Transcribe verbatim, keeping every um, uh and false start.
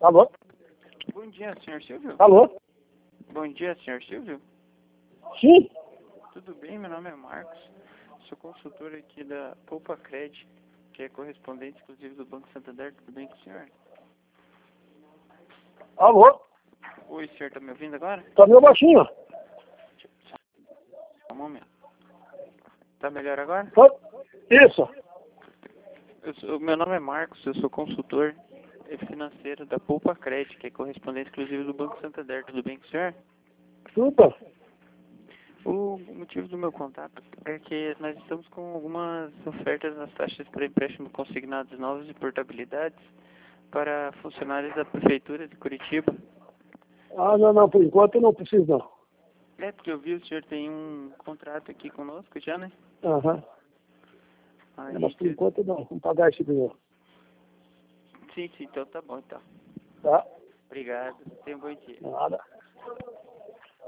Alô? Bom dia, senhor Silvio. Alô? Bom dia, senhor Silvio. Sim? Tudo bem? Meu nome é Marcos. Sou consultor aqui da Poupa Cred, que é correspondente exclusivo do Banco Santander. Tudo bem com o senhor? Alô? Oi, senhor, tá me ouvindo agora? Tá meio baixinho. Um momento. Tá melhor agora? Tá? Isso. Eu sou- meu nome é Marcos, eu sou consultor financeiro da Poupa Cred, que é correspondente exclusivo do Banco Santander. Tudo bem com o senhor? Tudo. O motivo do meu contato é que nós estamos com algumas ofertas nas taxas para empréstimo consignados novos e portabilidades para funcionários da Prefeitura de Curitiba. Ah, não, não, por enquanto eu não preciso não. É, porque eu vi o senhor tem um contrato aqui conosco já, né? Aham. Aí, Mas por que- enquanto não, vamos pagar esse dinheiro. sim, sim, então tá bom, então. Tá? Obrigado, tenha um bom dia. Nada.